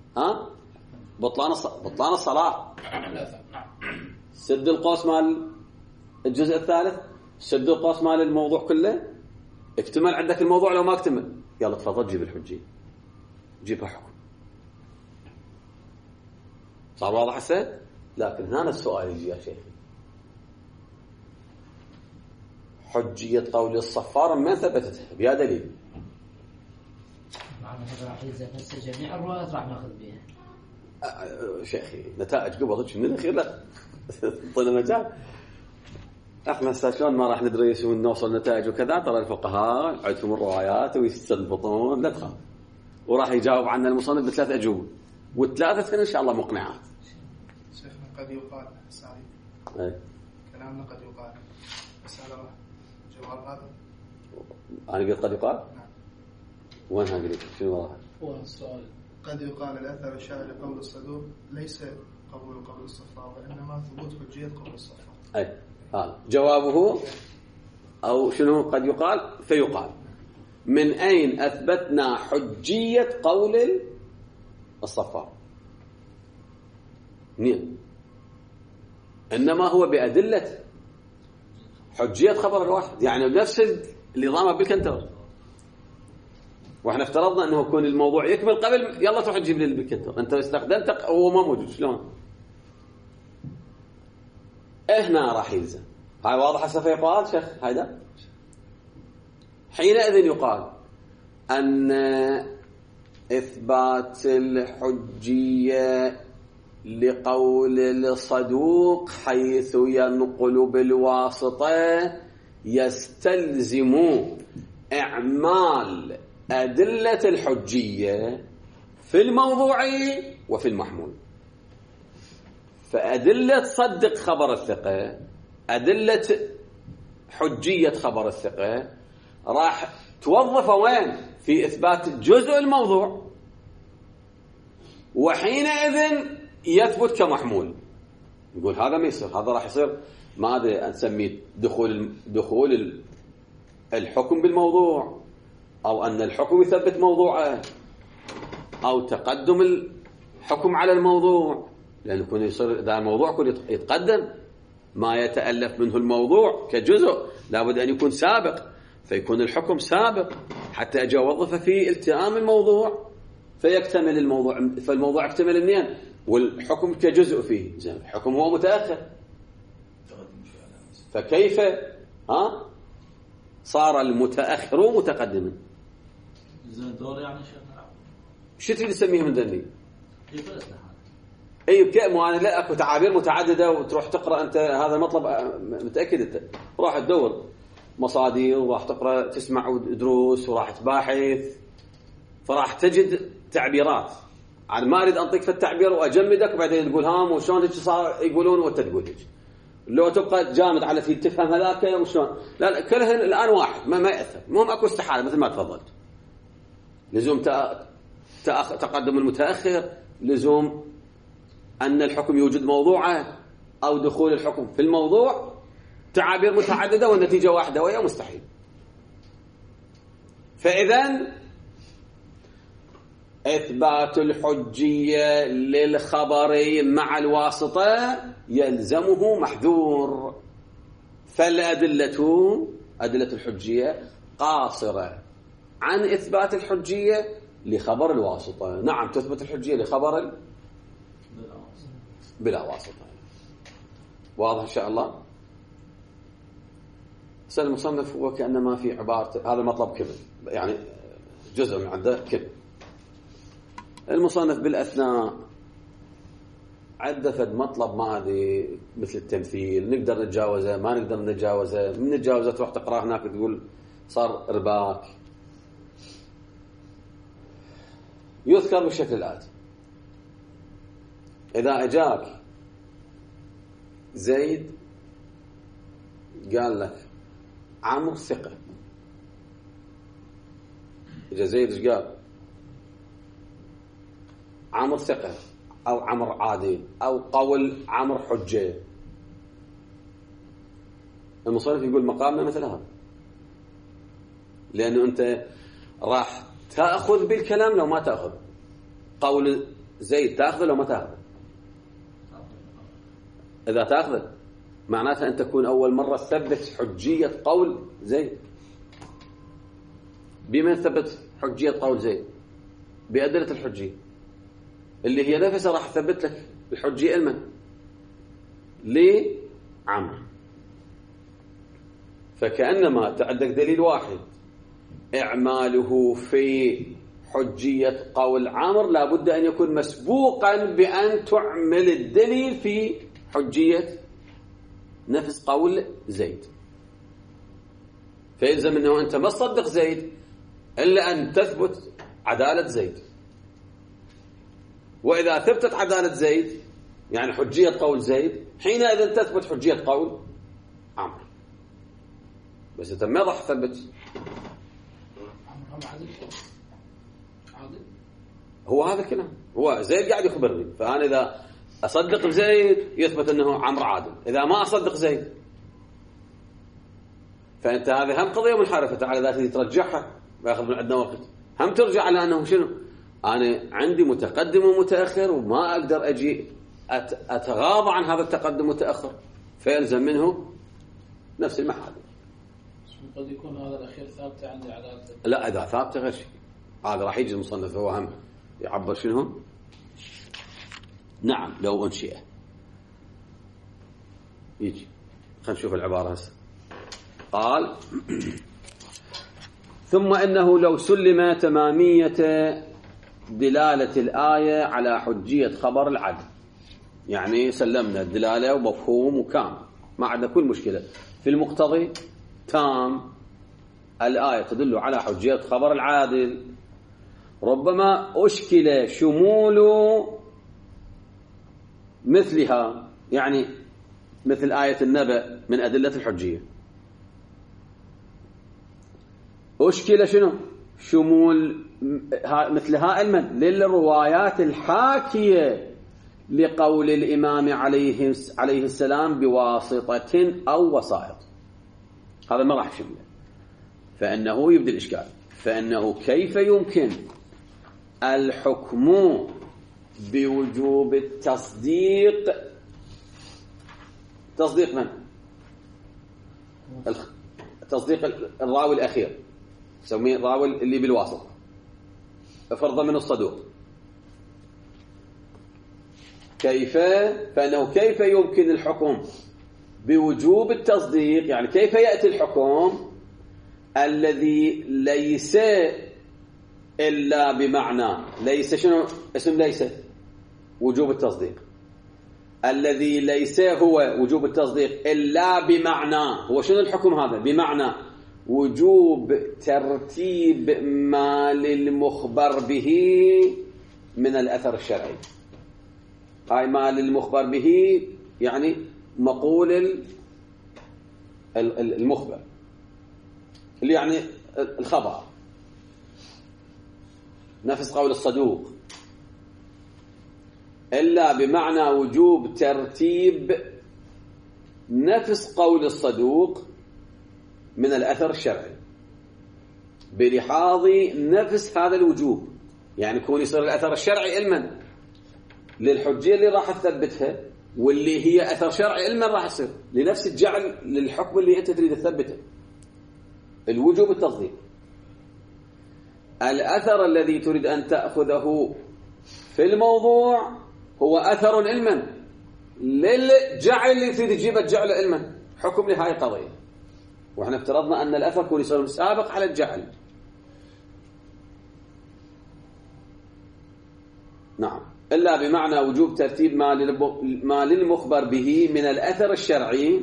بطلان الصلاة. سد القوس مال الجزء الثالث، سد القوس مال الموضوع كله. اكتمل عندك الموضوع، لو ما اكتمل يلا تفضل جيب الحجية، جيبها حكم. صار واضح هسه؟ لكن هنا السؤال يجي يا شيخ، حجية قول الصفار من ثبتتها؟ بيا دليل. راح يلزم جميع الروايات راح ناخذ بها. شيخي نتائج قبضتش من الاخير لا طلع مجال. احنا شلون ما راح ندرس ونوصل نتائج وكذا، ترى الفقهاء عندهم الروايات ويستنبطون، لا تخاف. وراح يجاوب عنا المصنف بثلاث اجوبه، والثلاثه ان شاء الله مقنعات. شيخنا قد يقال سعيد كلامنا قد يقال، بس هذا راح جواب هذا. انا قلت قد يقال؟ نعم. وين قلت شنو وراها؟ هو السؤال قد يقال الأثر الشرعي لقول الصدوق ليس قبول قول الصفار، وإنما ثبوت حجية قول الصفار. أي جوابه أو شنو قد يقال فيقال من أين أثبتنا حجية قول الصفار؟ منين؟ إنما هو بأدلة حجية خبر الواحد، يعني بنفس اللي ضامه بالكنتر. واحنا افترضنا انه يكون الموضوع يكمل قبل يلا تروح تجيب لي بالكنتر، انت استخدمت هو ما موجود، شلون؟ هنا راح يلزم. هاي واضحه سوف يقال شيخ هيدا. حينئذ يقال ان اثبات الحجيه لقول الصدوق حيث ينقل بالواسطه يستلزم اعمال أدلة الحجية في الموضوع وفي المحمول. فأدلة صدق خبر الثقة، أدلة حجية خبر الثقة راح توظف وين؟ في إثبات جزء الموضوع، وحينئذ يثبت كمحمول. يقول هذا ما يصير، هذا راح يصير ماذا نسميه دخول الحكم بالموضوع، أو أن الحكم يثبت موضوعه، أو تقدم الحكم على الموضوع، لأن يكون يصير إذا الموضوع كله يتقدم ما يتألف منه الموضوع كجزء لابد أن يكون سابق، فيكون الحكم سابق حتى أجي أوظفه في التئام الموضوع فيكتمل الموضوع، فالموضوع يكتمل منين؟ والحكم كجزء فيه. زين الحكم هو متأخر، فكيف صار المتأخر متقدما؟ زين دور يعني شيخنا شو تريد تسميه من ذني؟ اي مو انا لا اكو تعابير متعدده وتروح تقرا انت هذا المطلب متاكد انت راح تدور مصادر وراح تقرا تسمع دروس وراح تباحث، فراح تجد تعبيرات. انا ما اريد انطيك في التعبير واجمدك وبعدين تقول ها وشلون هيك صار يقولون وانت تقول هيك، لو تبقى جامد على في تفهم هذاك وشلون. لا كلهن الان واحد ما ياثر. المهم اكو استحاله مثل ما تفضلت، لزوم تقدم المتاخر، لزوم ان الحكم يوجد موضوعه او دخول الحكم في الموضوع، تعابير متعدده والنتيجه واحده وهي مستحيل. فاذا إثبات الحجية للخبر مع الواسطة يلزمه محذور. فالأدلة أدلة الحجية قاصرة عن إثبات الحجية لخبر الواسطة. نعم تثبت الحجية لخبر بلا واسطة. واضح إن شاء الله. سأل المصنف وكأنما في عبارة هذا مطلب كذب، يعني جزء من عنده كذب. المصنف بالأثناء عدة فد مطلب ما أدري مثل التمثيل، نقدر نتجاوزه ما نقدر نتجاوزه، من نتجاوزه تروح تقرأ هناك تقول صار رباك. يذكر بالشكل الآتي: إذا أجاك زيد قال لك عمرو ثقة، إذا زيد إيش قال؟ عمرو ثقة أو عمرو عادل أو قول عمرو حجة. المصنف يقول مقامنا مثل هذا، لأنه أنت راح تأخذ بالكلام لو ما تأخذ قول زيد، تأخذ لو ما تأخذ. إذا تأخذ معناتها أن تكون أول مرة تثبت حجية قول زيد. بما ثبت حجية قول زيد؟ بأدلة الحجية اللي هي نفسها راح تثبت لك الحجية المن لعمر. فكأنما عندك دليل واحد إعماله في حجية قول عمر لابد أن يكون مسبوقا بأن تعمل الدليل في حجية نفس قول زيد. فيلزم أنه أنت ما تصدق زيد إلا أن تثبت عدالة زيد. وإذا ثبتت عدالة زيد يعني حجية قول زيد، حينئذ تثبت حجية قول عمر. بس أنت ما راح تثبت هو هذا الكلام. هو زيد قاعد يخبرني، فأنا إذا أصدق زيد يثبت أنه عمرو عادل، إذا ما أصدق زيد فأنت هذه هم قضية منحرفة على ذاتها ترجعها ويأخذ من عندنا وقت. هم ترجع على أنه شنو؟ أنا عندي متقدم ومتأخر وما أقدر أجي أتغاضى عن هذا التقدم والتأخر، فيلزم منه نفس المحاذير. قد يكون هذا الأخير ثابت عندي على لا، إذا ثابت غير شيء هذا راح يجي المصنف هو هم يعبر شنو. نعم لو أنشئه يجي. خلينا نشوف العبارة هسه. قال ثم إنه لو سلم تمامية دلالة الآية على حجية خبر العدل، يعني سلمنا الدلالة ومفهوم وكام، ما عندنا كل مشكلة في المقتضي تام، الآية تدل على حجية خبر العادل، ربما أشكل شمول مثلها، يعني مثل آية النبأ من أدلة الحجية. أشكل شنو؟ شمول مثل هاء المن للروايات الحاكية لقول الإمام عليه السلام بواسطة أو وسائط. هذا ما راح يشمله، فإنه يبدأ الإشكال. فإنه كيف يمكن الحكم بوجوب التصديق؟ تصديق من؟ تصديق الراوي الأخير، سميه الراوي اللي بالواسطة، فرضا من الصدوق. كيف؟ فإنه كيف يمكن الحكم بوجوب التصديق، يعني كيف يأتي الحكم الذي ليس إلا بمعنى ليس. شنو اسم ليس؟ وجوب التصديق. الذي ليس هو وجوب التصديق إلا بمعنى، هو شنو الحكم هذا؟ بمعنى وجوب ترتيب ما للمخبر به من الأثر الشرعي. هاي ما للمخبر به يعني مقول المخبر اللي يعني الخبر، نفس قول الصدوق، إلا بمعنى وجوب ترتيب نفس قول الصدوق من الأثر الشرعي بلحاظ نفس هذا الوجوب. يعني يكون يصير الأثر الشرعي علما للحجية اللي راح تثبتها، واللي هي أثر شرعي علما راح يصير لنفس الجعل للحكم اللي أنت تريد تثبته، الوجوب التصديق. الأثر الذي تريد أن تأخذه في الموضوع هو أثر علما للجعل اللي تريد تجيبه الجعل علما حكم لهاي القضية. وإحنا افترضنا أن الأثر يكون يصير مسابق على الجعل. نعم، إلا بمعنى وجوب ترتيب ما للمخبر به من الأثر الشرعي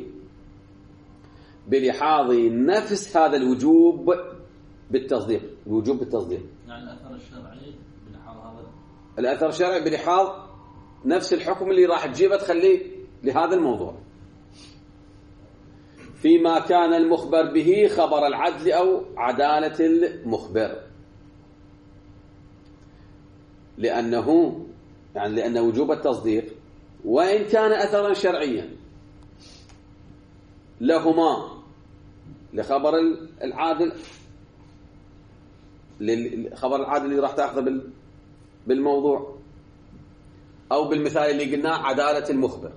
بلحاظ نفس هذا الوجوب بالتصديق. الوجوب بالتصديق يعني الأثر الشرعي بلحاظ هذا، الأثر الشرعي بلحاظ نفس الحكم اللي راح تجيبه تخليه لهذا الموضوع، فيما كان المخبر به خبر العدل أو عدالة المخبر، لأن وجوب التصديق وإن كان أثرا شرعيا لهما لخبر العادل، خبر العادل اللي راح تأخذه بالموضوع، أو بالمثال اللي قلناه عدالة المخبر،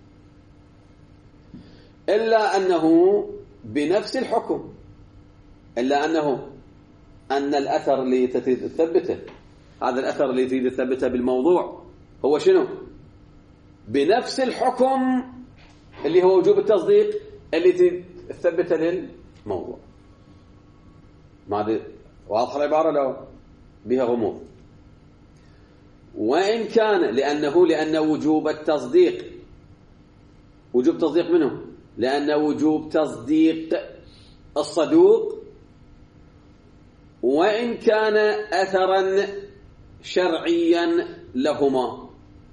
إلا أنه بنفس الحكم، إلا أن الأثر اللي تثبته، هذا الأثر اللي تريد تثبته بالموضوع هو شنو؟ بنفس الحكم اللي هو وجوب التصديق اللي تريد تثبته للموضوع. ما واضحة العبارة لو بها غموض؟ وإن كان لأن وجوب التصديق، وجوب تصديق منه، لأن وجوب تصديق الصدوق وإن كان أثرا شرعيا لهما،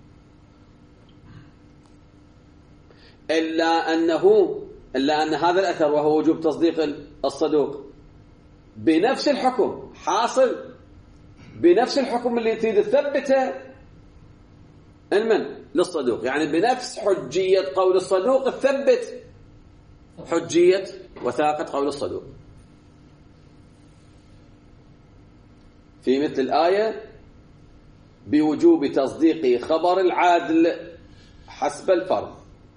إلا أن هذا الأثر وهو وجوب تصديق الصدوق بنفس الحكم، حاصل بنفس الحكم اللي تريد تثبته المن للصدوق، يعني بنفس حجية قول الصدوق تثبت حجية وثاقة قول الصدوق. في مثل الآية بوجوب تصديق خبر العادل حسب الفرض.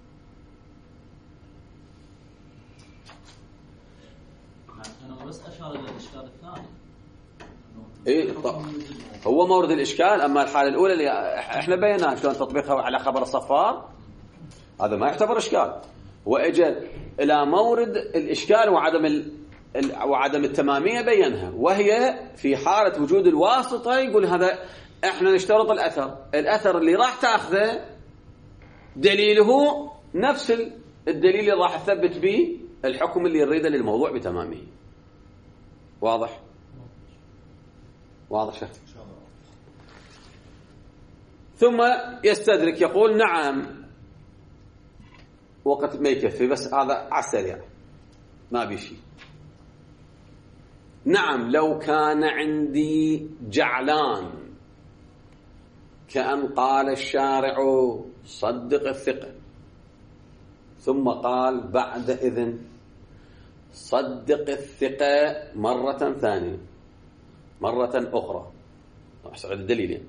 أنا بس أشار إلى الإشكال الثاني. إيه هو مورد الإشكال. أما الحالة الأولى اللي إحنا بيناها شلون تطبيقها على خبر الصفار، هذا ما يعتبر إشكال، وإجا إلى مورد الإشكال وعدم التمامية بينها، وهي في حالة وجود الواسطة. يقول هذا إحنا نشترط الأثر اللي راح تأخذه دليله نفس الدليل اللي راح تثبت به الحكم اللي يريده للموضوع بتمامه. واضح شيخ؟ ثم يستدرك يقول نعم، وقت ما يكفي بس هذا على السريع ما بيشي. نعم، لو كان عندي جعلان كأن قال الشارع صدق الثقة، ثم قال بعد إذن صدق الثقة مرة ثانية مرة أخرى، أحسن الدليلين.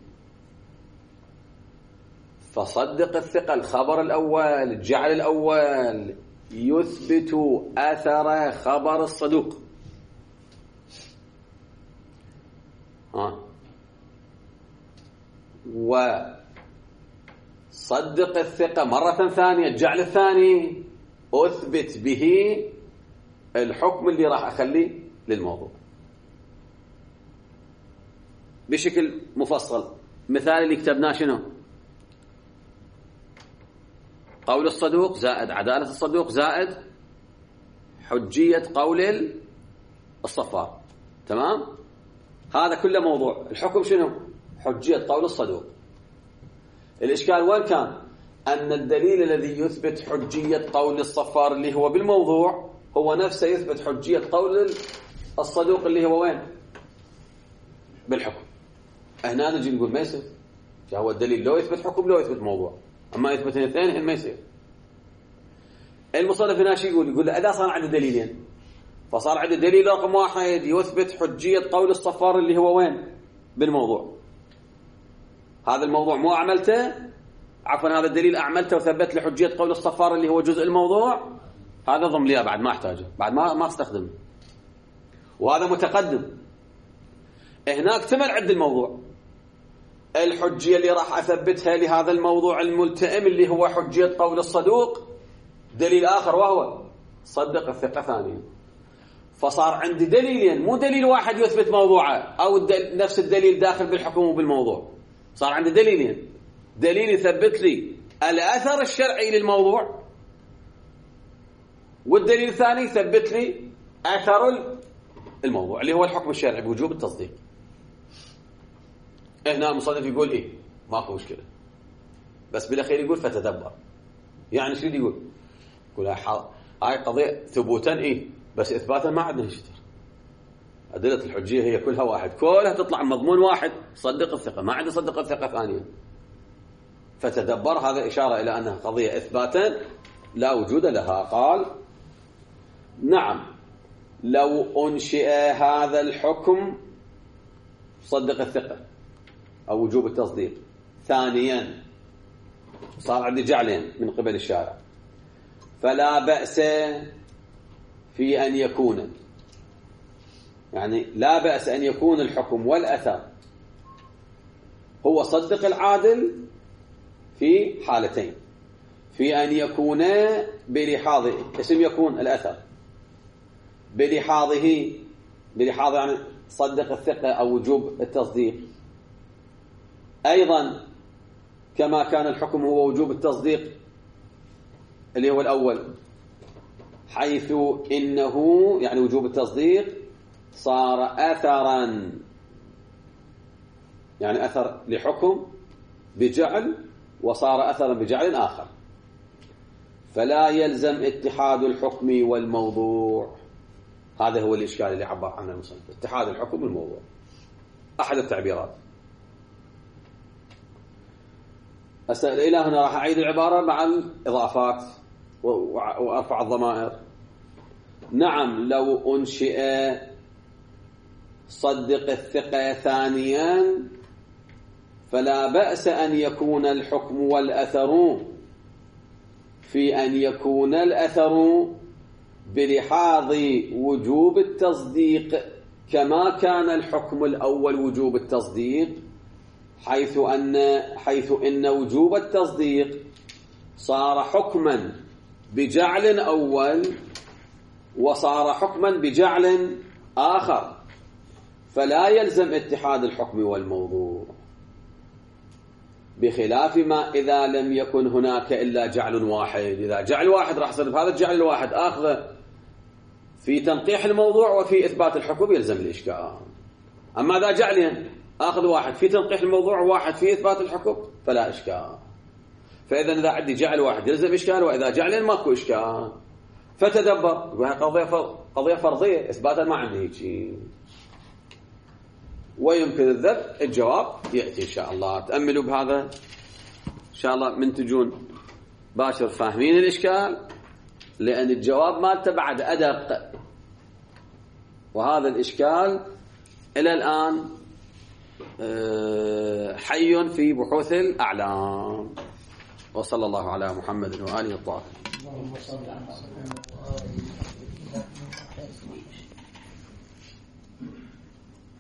فصدق الثقة الخبر الأول الجعل الأول يثبت أثر خبر الصدوق، وصدق الثقة مرة ثانية الجعل الثاني أثبت به الحكم اللي راح أخليه للموضوع بشكل مفصل. مثال اللي كتبناه شنو؟ قول الصدوق زائد عدالة الصدوق زائد حجية قول الصفار. تمام؟ هذا كله موضوع. الحكم شنو؟ حجية قول الصدوق. الإشكال وين كان؟ أن الدليل الذي يثبت حجية قول الصفار اللي هو بالموضوع هو نفسه يثبت حجية قول الصدوق اللي هو وين؟ بالحكم. هنا نجي نقول ما يصير، هو الدليل لو يثبت حكم لو يثبت موضوع، أما يثبت الاثنين ما يصير. المصنف هنا شو يقول إذا صار عنده دليلين، فصار عنده دليل رقم واحد يثبت حجية قول الصفار اللي هو وين؟ بالموضوع، هذا الموضوع مو أعملته، عفوا هذا الدليل أعملته وثبت لي حجية قول الصفار اللي هو جزء الموضوع، هذا ضم لي بعد ما أحتاجه، بعد ما استخدمه، وهذا متقدم. هناك تمل عند الموضوع، الحجية اللي راح أثبتها لهذا الموضوع الملتئم اللي هو حجية قول الصدوق دليل آخر وهو صدق الثقة ثانيا. فصار عندي دليلين، مو دليل واحد يثبت موضوعه أو نفس الدليل داخل بالحكم وبالموضوع، صار عندي دليلين، دليل يثبت لي الأثر الشرعي للموضوع، والدليل الثاني يثبت لي أثر الموضوع اللي هو الحكم الشرعي بوجوب التصديق. هنا المصنف يقول إيه ماكو مشكلة، بس بالأخير يقول فتدبر. يعني شو يقول هاي قضية ثبوتا إيه، بس إثباتا ما عندنا نشتر. أدلة الحجية هي كلها واحد، كلها تطلع مضمون واحد، صدق الثقة، ما عندنا صدق الثقة ثانيا. فتدبر هذا إشارة إلى أنها قضية إثباتا لا وجود لها. قال نعم لو أنشئ هذا الحكم صدق الثقة أو وجوب التصديق ثانيا، صار عندي جعلين من قبل الشارع، فلا بأس في أن يكون، يعني لا بأس أن يكون الحكم والأثر هو صدق العادل في حالتين، في أن يكون بلحاظ اسم يكون الأثر بلحاظه يعني صدق الثقة أو وجوب التصديق، أيضا كما كان الحكم هو وجوب التصديق اللي هو الأول، حيث إنه يعني وجوب التصديق صار أثرا، يعني أثر لحكم بجعل وصار أثرا بجعل آخر، فلا يلزم اتحاد الحكم والموضوع. هذا هو الإشكال اللي عبر عنه المصنف، اتحاد الحكم والموضوع أحد التعبيرات. إلى هنا راح أعيد العبارة مع الإضافات وأرفع الضمائر. نعم لو أنشئ صدق الثقة ثانيا فلا بأس أن يكون الحكم والأثر في أن يكون الأثر بلحاظ وجوب التصديق كما كان الحكم الأول وجوب التصديق، حيث إن وجوب التصديق صار حكما بجعل أول وصار حكما بجعل آخر، فلا يلزم اتحاد الحكم والموضوع، بخلاف ما إذا لم يكن هناك إلا جعل واحد. إذا جعل واحد راح يصير بهذا الجعل الواحد آخذه في تنقيح الموضوع وفي إثبات الحكم يلزم الإشكال. أما إذا جعلين آخذ واحد في تنقيح الموضوع وواحد في إثبات الحكم فلا إشكال. فإذا إذا عندي جعل واحد يلزم إشكال، وإذا جعلين ماكو إشكال. فتدبر، وهي قضية فرضية إثباتا ما عندي هيك. ويمكن الذب الجواب يأتي إن شاء الله. تأملوا بهذا إن شاء الله من تجون باشر فاهمين الإشكال، لأن الجواب مالته بعد أدق، وهذا الإشكال إلى الآن حي في بحوث الأعلام. وصلى الله على محمد وآله الطاهرين.